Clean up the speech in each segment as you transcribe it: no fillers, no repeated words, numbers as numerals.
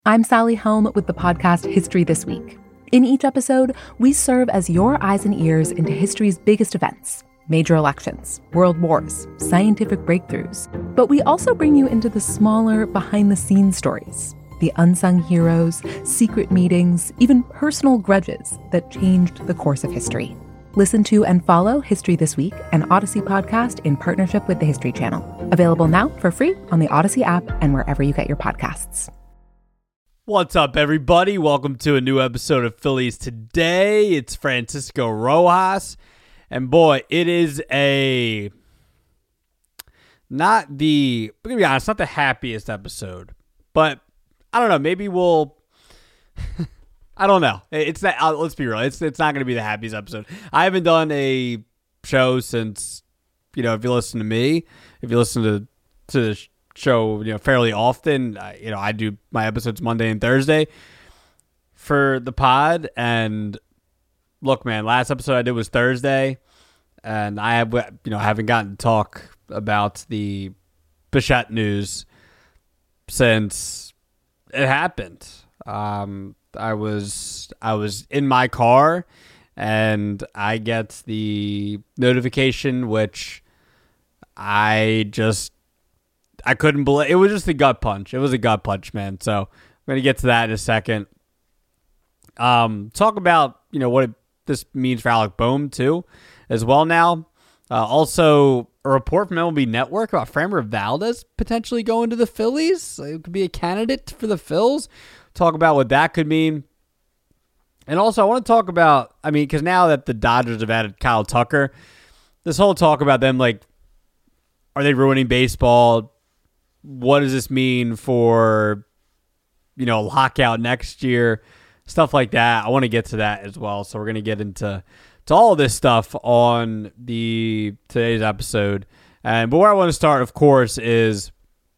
I'm Sally Helm with the podcast History This Week. In each episode, we serve as your eyes and ears into history's biggest events, major elections, world wars, scientific breakthroughs. But we also bring you into the smaller, behind-the-scenes stories, the unsung heroes, secret meetings, even personal grudges that changed the course of history. Listen to and follow History This Week, an Odyssey podcast in partnership with the History Channel. Available now for free on the Odyssey app and wherever you get your podcasts. What's up, everybody? Welcome to a new episode of Phillies Today. It's Francisco Rojas. And boy, it is I'm gonna be honest, not the happiest episode. But I don't know, maybe we'll I don't know. It's not, let's be real. It's not gonna be the happiest episode. I haven't done a show since, if you listen to me, if you listen to the show, fairly often. I do my episodes Monday and Thursday for the pod. And look, man, last episode I did was Thursday, and I haven't gotten to talk about the Bichette news since it happened. I was in my car, and I get the notification, which I couldn't believe. It was just a gut punch. It was a gut punch, man. So I'm going to get to that in a second. Talk about, what this means for Alec Bohm, too, as well now. Also, a report from MLB Network about Framber Valdez potentially going to the Phillies. It could be a candidate for the Phils. Talk about what that could mean. And also, I want to talk about, because now that the Dodgers have added Kyle Tucker, this whole talk about them, are they ruining baseball? What does this mean for, lockout next year? Stuff like that. I want to get to that as well. So we're going to get into all of this stuff on today's episode. But where I want to start, of course, is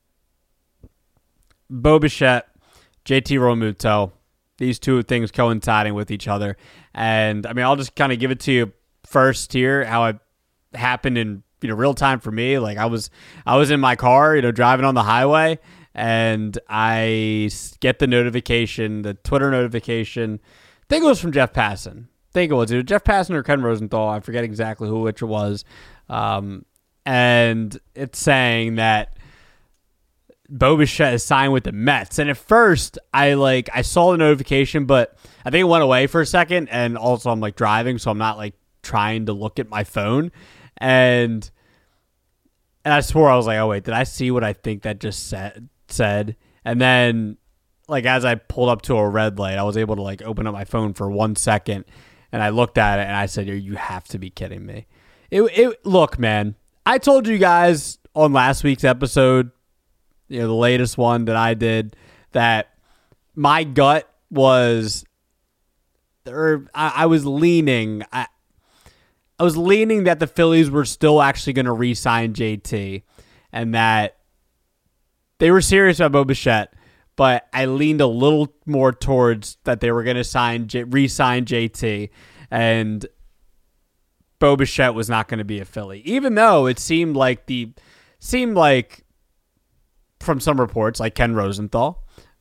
Bo Bichette, JT Realmuto. These two things coinciding with each other. And, I'll just kind of give it to you first here, how it happened in real time for me. I was in my car, driving on the highway, and I get the notification, the Twitter notification. I think it was from Jeff Passan. I think it was either Jeff Passan or Ken Rosenthal. I forget exactly which it was. And it's saying that Bo Bichette is signed with the Mets. And at first, I saw the notification, but I think it went away for a second. And also, I'm driving, so I'm not trying to look at my phone. And I swore, I was like, oh, wait, did I see what I think that just said? And then, as I pulled up to a red light, I was able to, open up my phone for 1 second. And I looked at it, and I said, you have to be kidding me. Look, man, I told you guys on last week's episode, the latest one that I did, that my gut was, I was leaning that the Phillies were still actually going to re-sign JT, and that they were serious about Bo Bichette, but I leaned a little more towards that they were going to re-sign JT, and Bo Bichette was not going to be a Philly, even though it seemed like from some reports, like Ken Rosenthal,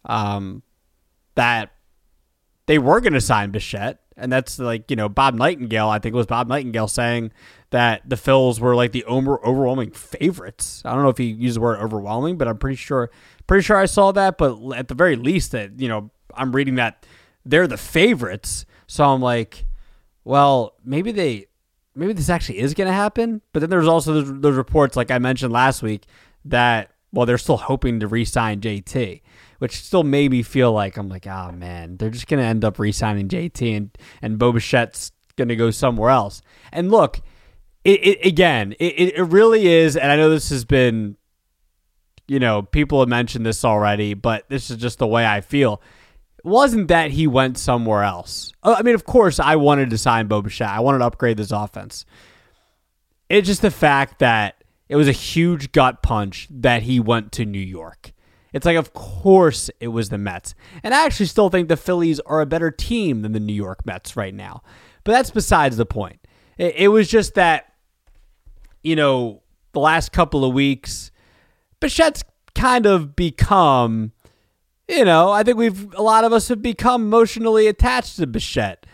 that they were going to sign Bichette. And that's Bob Nightingale. I think it was Bob Nightingale saying that the Phils were the overwhelming favorites. I don't know if he used the word overwhelming, but I'm pretty sure I saw that. But at the very least, that I'm reading that they're the favorites. So I'm like, well, maybe this actually is going to happen. But then there's also those reports, like I mentioned last week, that they're still hoping to re-sign JT, which still made me feel I'm like, oh man, they're just going to end up re-signing JT and Bo Bichette's going to go somewhere else. And look, it really is, and I know this has been, people have mentioned this already, but this is just the way I feel. It wasn't that he went somewhere else. Of course, I wanted to sign Bo Bichette. I wanted to upgrade this offense. It's just the fact that it was a huge gut punch that he went to New York. It's of course it was the Mets. And I actually still think the Phillies are a better team than the New York Mets right now. But that's besides the point. It was just that, the last couple of weeks, Bichette's kind of become I think a lot of us have become emotionally attached to Bichette.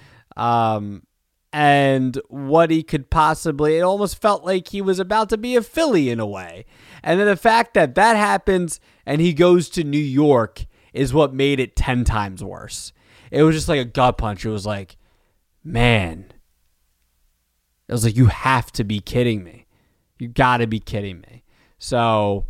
And what he could possibly, it almost felt like he was about to be a Philly in a way. And then the fact that happens and he goes to New York is what made it 10 times worse. It was just like a gut punch. It was like, man, it was like, you have to be kidding me. You got to be kidding me. So,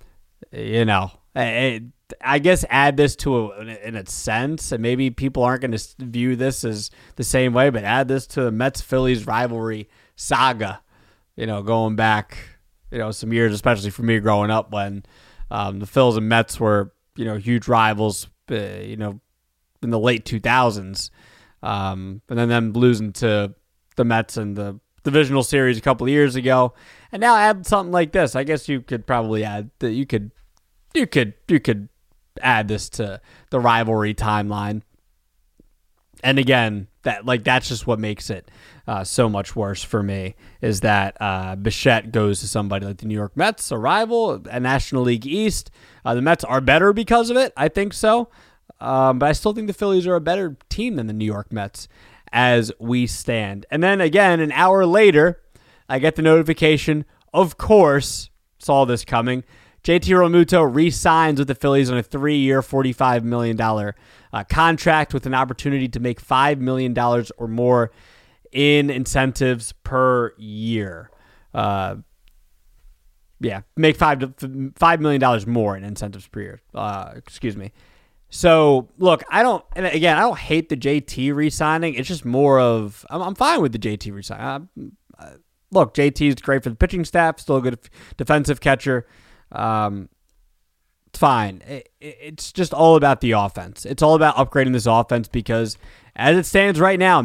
I guess add this to in a sense, and maybe people aren't going to view this as the same way, but add this to the Mets-Phillies rivalry saga, going back, some years, especially for me growing up when the Phils and Mets were, huge rivals, in the late 2000s. And then them losing to the Mets in the divisional series a couple of years ago. And now add something like this. I guess you could probably add that you could add this to the rivalry timeline. And again, that's just what makes it so much worse for me, is that Bichette goes to somebody like the New York Mets, a rival, a National League East. The Mets are better because of it. I think so. But I still think the Phillies are a better team than the New York Mets as we stand. And then again, an hour later, I get the notification, of course, saw this coming, JT Realmuto re-signs with the Phillies on a 3-year, $45 million contract with an opportunity to make $5 million or more in incentives per year. Make $5 million more in incentives per year. Excuse me. So, look, I don't hate the JT re-signing. It's just more of, I'm fine with the JT re-signing. Look, JT is great for the pitching staff, still a good defensive catcher. It's fine. It's just all about the offense. It's all about upgrading this offense because as it stands right now,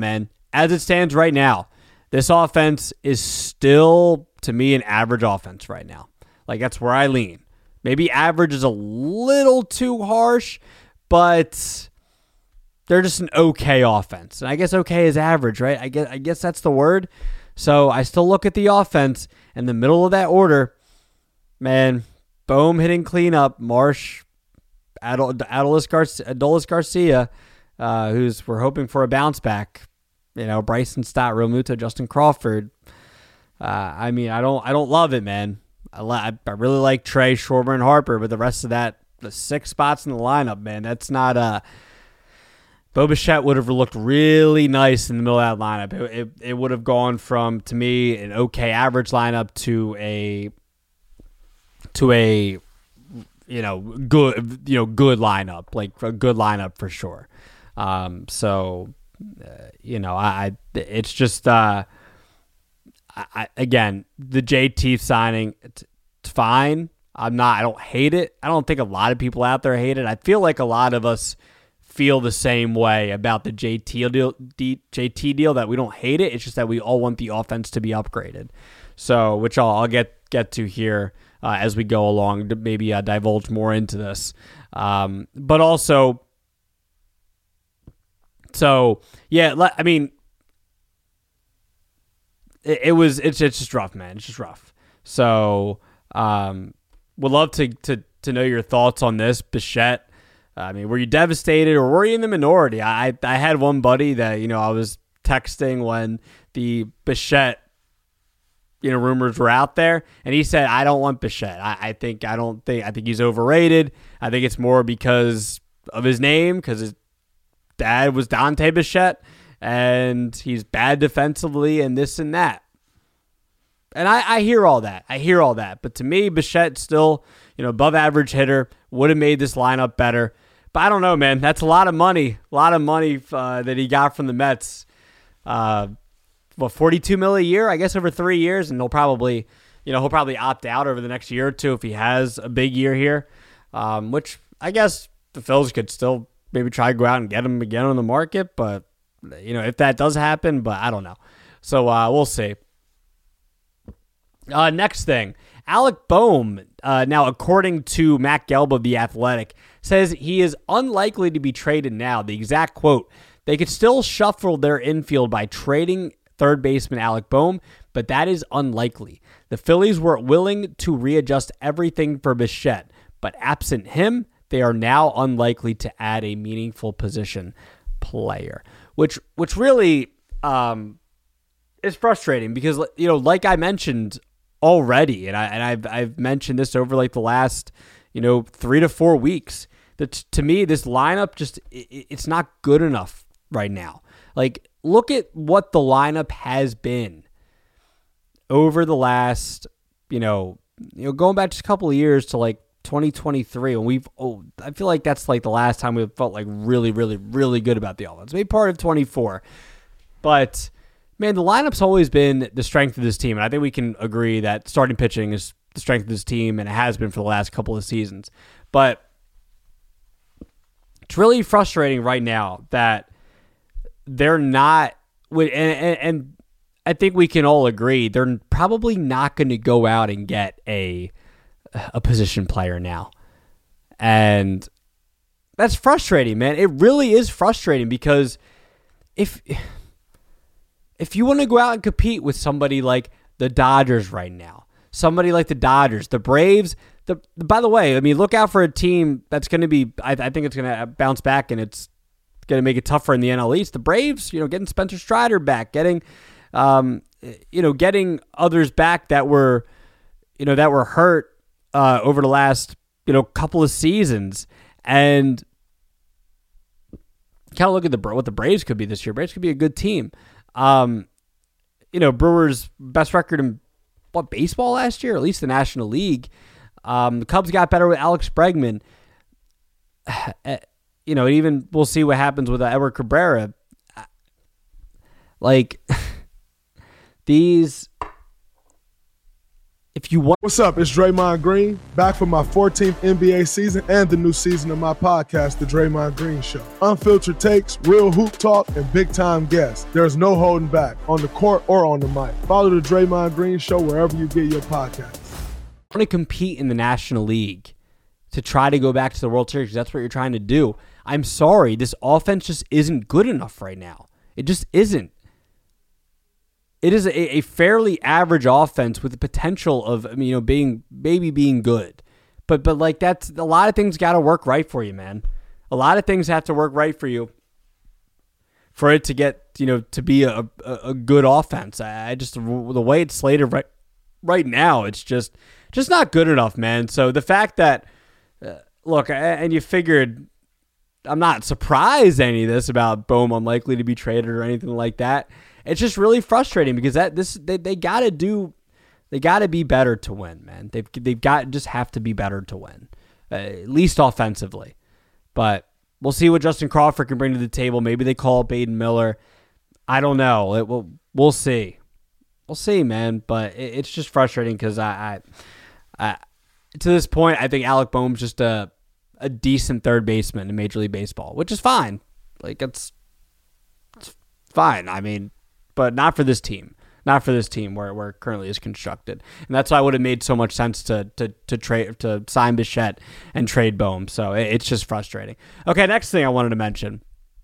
this offense is still, to me, an average offense right now. Like, that's where I lean. Maybe average is a little too harsh, but they're just an okay offense. And I guess okay is average, right? I guess that's the word. So I still look at the offense in the middle of that order. Man, Bohm hitting cleanup, Marsh, Adolis Garcia, who's we're hoping for a bounce back. Bryson Stott, Realmuto, Justin Crawford. I don't love it, man. I really like Trey, Schwarber, and Harper, but the rest of that, the 6 spots in the lineup, man, that's not Bo Bichette would have looked really nice in the middle of that lineup. It would have gone from, to me, an okay average lineup to a good lineup, like a good lineup for sure. It's just again, the JT signing, it's fine. I don't hate it. I don't think a lot of people out there hate it. I feel like a lot of us feel the same way about the JT deal, that we don't hate it. It's just that we all want the offense to be upgraded. So, which I'll get to here as we go along to maybe divulge more into this. But also, so yeah, I mean, it's just rough, man. It's just rough. So, would love to know your thoughts on this, Bichette. I mean, were you devastated or were you in the minority? I had one buddy that, I was texting when the Bichette, rumors were out there, and he said, I don't want Bichette. I think he's overrated. I think it's more because of his name, because his dad was Dante Bichette, and he's bad defensively and this and that. And I hear all that. But to me, Bichette still, above average hitter, would have made this lineup better. But I don't know, man. That's a lot of money. That he got from the Mets. $42 million a year, I guess, over 3 years, and he'll probably opt out over the next year or two if he has a big year here. Which I guess the Phils could still maybe try to go out and get him again on the market, but if that does happen, but I don't know. So we'll see. Next thing, Alec Bohm, now according to Matt Gelb of The Athletic, says he is unlikely to be traded now. The exact quote, they could still shuffle their infield by trading third baseman Alec Bohm, but that is unlikely. The Phillies were willing to readjust everything for Bichette, but absent him, they are now unlikely to add a meaningful position player, which really is frustrating because, you know, like I mentioned already, and I've mentioned this over like the last, you know, 3 to 4 weeks, that to me this lineup just it's not good enough right now. Like, look at what the lineup has been over the last, you know, going back just a couple of years to like 2023, when I feel like that's like the last time we felt like really, really, really good about the offense. Maybe part of 24, but man, the lineup's always been the strength of this team, and I think we can agree that starting pitching is the strength of this team, and it has been for the last couple of seasons. But it's really frustrating right now that they're not, and I think we can all agree they're probably not going to go out and get a position player now. And that's frustrating, man. It really is frustrating because if you want to go out and compete with somebody like the Dodgers right now, somebody like the Dodgers, the Braves, by the way, I mean, look out for a team that's going to be, I think it's going to bounce back and it's going to make it tougher in the NL East. The Braves, you know, getting Spencer Strider back, getting others back that were hurt over the last, you know, couple of seasons, and kind of look at what the Braves could be this year. Braves could be a good team. You know, Brewers' best record in baseball last year, at least the National League. The Cubs got better with Alex Bregman. You know, even we'll see what happens with Edward Cabrera. Like these. If you want, what's up? It's Draymond Green, back for my 14th NBA season and the new season of my podcast, The Draymond Green Show. Unfiltered takes, real hoop talk, and big-time guests. There's no holding back, on the court or on the mic. Follow The Draymond Green Show wherever you get your podcasts. Want to compete in the National League to try to go back to the World Series because that's what you're trying to do. I'm sorry, this offense just isn't good enough right now. It just isn't. It is a fairly average offense with the potential of, I mean, you know, being good, but like that's a lot of things got to work right for you, man. A lot of things have to work right for you for it to get, you know, to be a good offense. I just, the way it's slated right now, it's just not good enough, man. So the fact that look, and you figured, I'm not surprised any of this about Bohm unlikely to be traded or anything like that. It's just really frustrating because they got to be better to win, man. They've got just have to be better to win, at least offensively. But we'll see what Justin Crawford can bring to the table. Maybe they call up Aiden Miller. I don't know. We'll see. We'll see, man. But it's just frustrating because I to this point, I think Alec Bohm's just a decent third baseman in Major League Baseball, which is fine. Like it's fine. I mean. But not for this team. Not for this team where it currently is constructed. And that's why it would have made so much sense to sign Bichette and trade Bohm. So it's just frustrating. Okay, next thing I wanted to mention.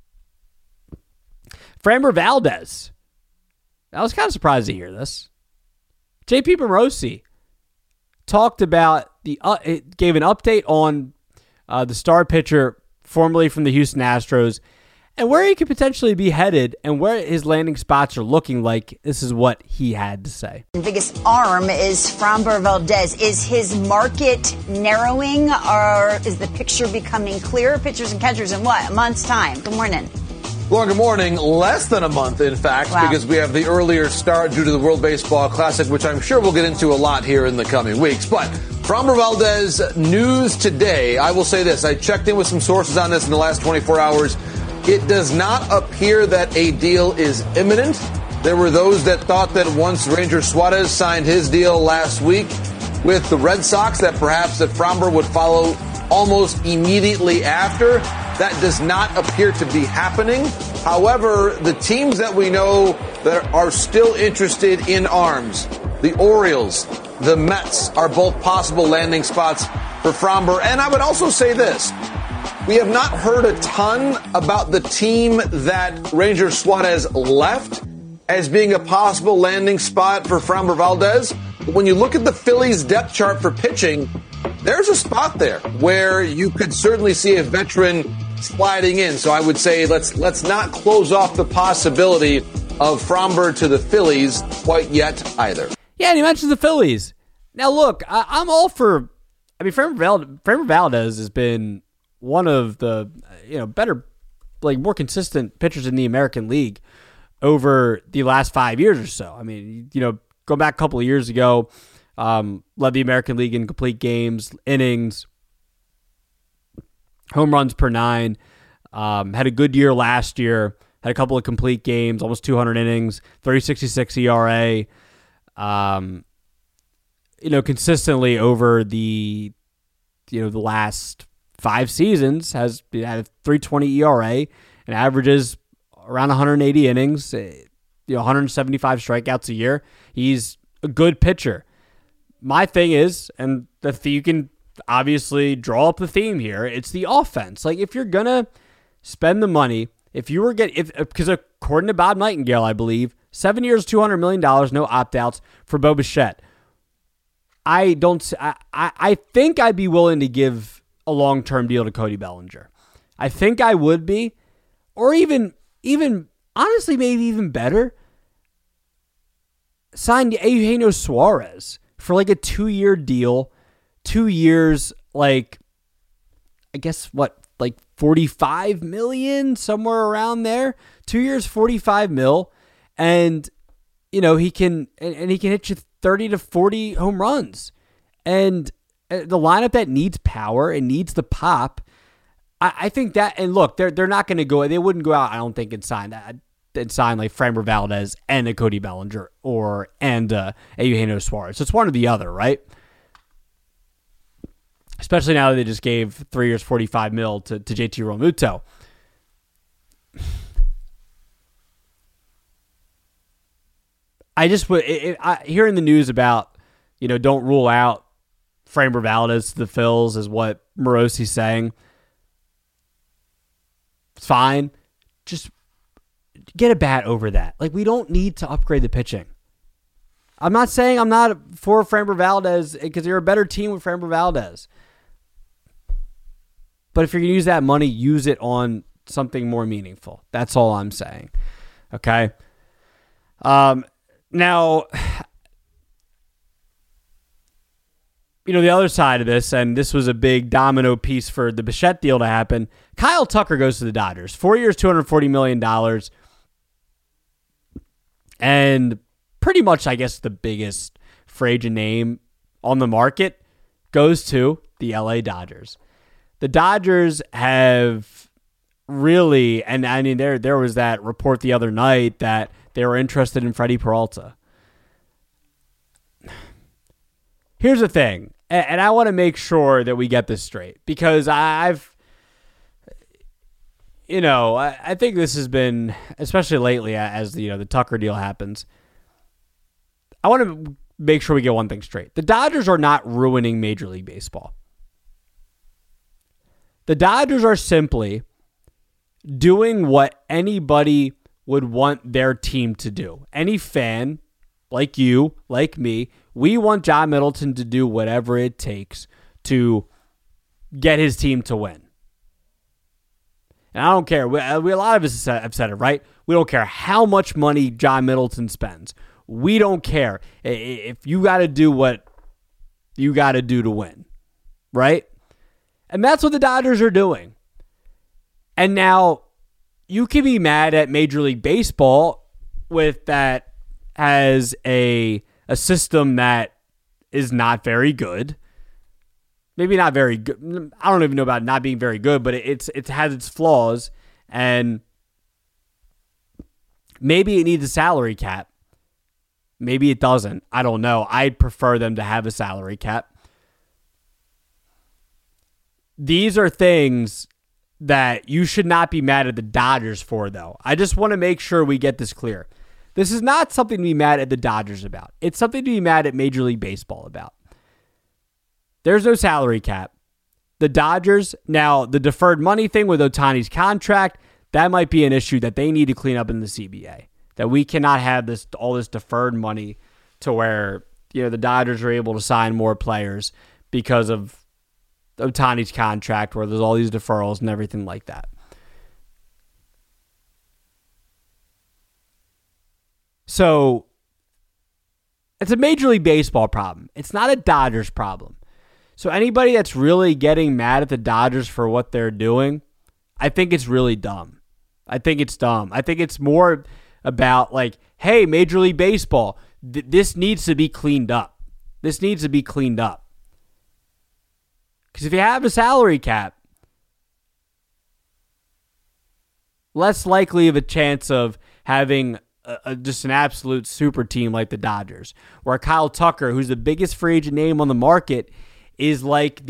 Framber Valdez. I was kind of surprised to hear this. JP Morosi talked about gave an update on the star pitcher formerly from the Houston Astros, and where he could potentially be headed and where his landing spots are looking like. This is what he had to say. The biggest arm is Framber Valdez. Is his market narrowing, or is the picture becoming clearer? Pitchers and catchers in what? A month's time. Good morning. Well, good morning. Less than a month, in fact, because we have the earlier start due to the World Baseball Classic, which I'm sure we'll get into a lot here in the coming weeks. But Framber Valdez news today, I will say this. I checked in with some sources on this in the last 24 hours. It does not appear that a deal is imminent. There were those that thought that once Ranger Suarez signed his deal last week with the Red Sox, that perhaps that Framber would follow almost immediately after. That does not appear to be happening. However, the teams that we know that are still interested in arms, the Orioles, the Mets, are both possible landing spots for Framber. And I would also say this. We have not heard a ton about the team that Ranger Suarez left as being a possible landing spot for Framber Valdez. But when you look at the Phillies' depth chart for pitching, there's a spot there where you could certainly see a veteran sliding in. So I would say let's not close off the possibility of Framber to the Phillies quite yet either. Yeah, and he mentions the Phillies. Now, look, I'm all for. I mean, Framber Valdez has been one of the better, like more consistent pitchers in the American League over the last 5 years or so. I mean, go back a couple of years ago, led the American League in complete games, innings, home runs per 9. Had a good year last year. Had a couple of complete games, almost 200 innings, 3.66 ERA. Consistently over the last 5 seasons has had a 3.20 ERA and averages around 180 innings, 175 strikeouts a year. He's a good pitcher. My thing is, and you can obviously draw up the theme here, it's the offense. Like, if you're gonna spend the money, because according to Bob Nightingale, I believe 7 years, $200 million, no opt-outs for Bo Bichette. I think I'd be willing to give a long-term deal to Cody Bellinger. I think I would be, or even honestly, maybe even better, sign Eugenio Suarez for like a 2-year deal. 2 years, like, I guess like $45 million, somewhere around there. 2 years, $45 million, and he can hit you 30 to 40 home runs, and the lineup that needs power and needs the pop. I think that, and look, they're not going to go. They wouldn't go out, I don't think, and sign like Framber Valdez and a Cody Bellinger and a Eugenio Suarez. So it's one or the other, right? Especially now that they just gave 3 years, $45 million to JT Realmuto. I just hearing the news about, don't rule out Framber Valdez to the Phils is what Morosi's saying. It's fine. Just get a bat over that. Like, we don't need to upgrade the pitching. I'm not saying I'm not for Framber Valdez, because you're a better team with Framber Valdez. But if you're going to use that money, use it on something more meaningful. That's all I'm saying. Okay? Now, the other side of this, and this was a big domino piece for the Bichette deal to happen, Kyle Tucker goes to the Dodgers. 4 years, $240 million. And pretty much, I guess, the biggest free agent name on the market goes to the LA Dodgers. The Dodgers have really, and I mean, there was that report the other night that they were interested in Freddie Peralta. Here's the thing, and I want to make sure that we get this straight, because I think this has been, especially lately as the Tucker deal happens, I want to make sure we get one thing straight. The Dodgers are not ruining Major League Baseball. The Dodgers are simply doing what anybody would want their team to do. Any fan, like you, like me, we want John Middleton to do whatever it takes to get his team to win. And I don't care. A lot of us have said it, right? We don't care how much money John Middleton spends. We don't care if you got to do what you got to do to win, right? And that's what the Dodgers are doing. And now you can be mad at Major League Baseball with that as a system that is not very good. Maybe not very good. I don't even know about not being very good, but it has its flaws, and maybe it needs a salary cap. Maybe it doesn't. I don't know. I'd prefer them to have a salary cap. These are things that you should not be mad at the Dodgers for, though. I just want to make sure we get this clear. This is not something to be mad at the Dodgers about. It's something to be mad at Major League Baseball about. There's no salary cap. The Dodgers, now the deferred money thing with Ohtani's contract, that might be an issue that they need to clean up in the CBA. That we cannot have all this deferred money to where the Dodgers are able to sign more players because of Ohtani's contract where there's all these deferrals and everything like that. So it's a Major League Baseball problem. It's not a Dodgers problem. So anybody that's really getting mad at the Dodgers for what they're doing, I think it's really dumb. I think it's dumb. I think it's more about like, hey, Major League Baseball, this needs to be cleaned up. This needs to be cleaned up. Because if you have a salary cap, less likely of a chance of having just an absolute super team like the Dodgers, where Kyle Tucker, who's the biggest free agent name on the market, is like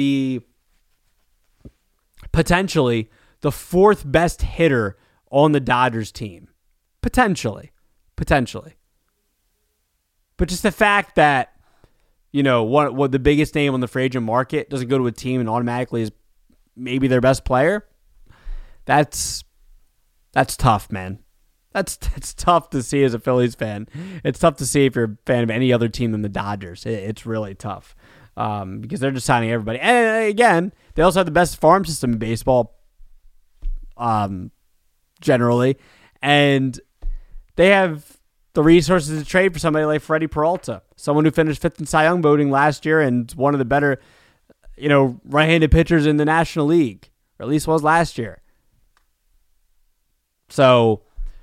potentially the fourth best hitter on the Dodgers team. Potentially. But just the fact that, what the biggest name on the free agent market doesn't go to a team and automatically is maybe their best player, that's tough, man. That's tough to see as a Phillies fan. It's tough to see if you're a fan of any other team than the Dodgers. It's really tough because they're just signing everybody. And again, they also have the best farm system in baseball generally. And they have the resources to trade for somebody like Freddie Peralta, someone who finished 5th in Cy Young voting last year and one of the better, right-handed pitchers in the National League, or at least was last year. So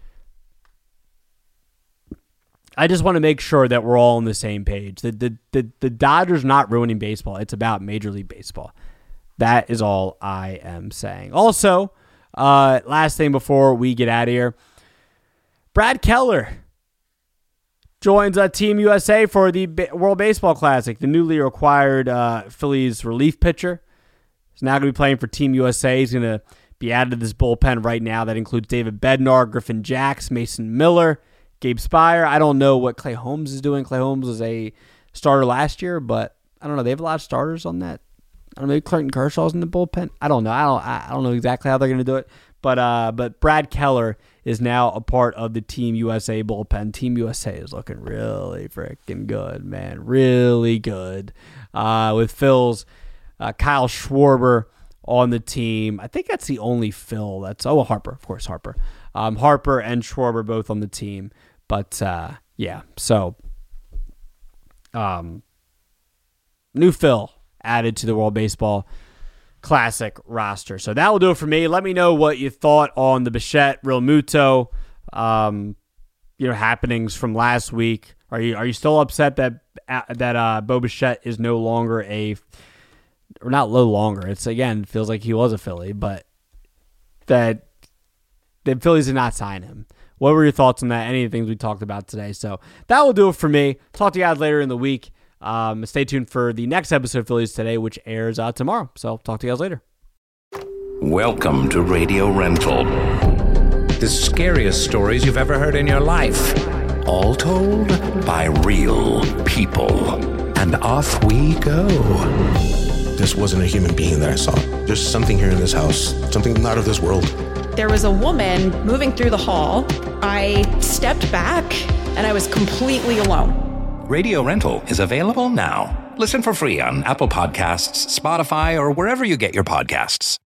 I just want to make sure that we're all on the same page. The Dodgers not ruining baseball. It's about Major League Baseball. That is all I am saying. Also, last thing before we get out of here, Brad Keller joins Team USA for the World Baseball Classic. The newly acquired Phillies relief pitcher is now going to be playing for Team USA. He's going to be added to this bullpen right now. That includes David Bednar, Griffin Jax, Mason Miller, Gabe Spire. I don't know what Clay Holmes is doing. Clay Holmes was a starter last year, but I don't know. They have a lot of starters on that. I don't know. Maybe Clayton Kershaw's in the bullpen. I don't know. I don't know exactly how they're going to do it. But Brad Keller is now a part of the Team USA bullpen. Team USA is looking really freaking good, man. Really good. With Phil's Kyle Schwarber on the team. I think that's the only Phil Harper, of course, Harper. Harper and Schwarber both on the team. But, yeah, so new Phil added to the World Baseball Classic roster. So that will do it for me. Let me know what you thought on the Bichette Real Muto happenings from last week. Are you still upset that Bo Bichette is no longer or not no longer? It's again feels like he was a Philly, but that the Phillies did not sign him. What were your thoughts on that? Any of the things we talked about today? So that will do it for me. Talk to you guys later in the week. Stay tuned for the next episode of Phillies Today, which airs tomorrow. So talk to you guys later. Welcome to Radio Rental. The scariest stories you've ever heard in your life. All told by real people. And off we go. This wasn't a human being that I saw. There's something here in this house. Something not of this world. There was a woman moving through the hall. I stepped back and I was completely alone. Radio Rental is available now. Listen for free on Apple Podcasts, Spotify, or wherever you get your podcasts.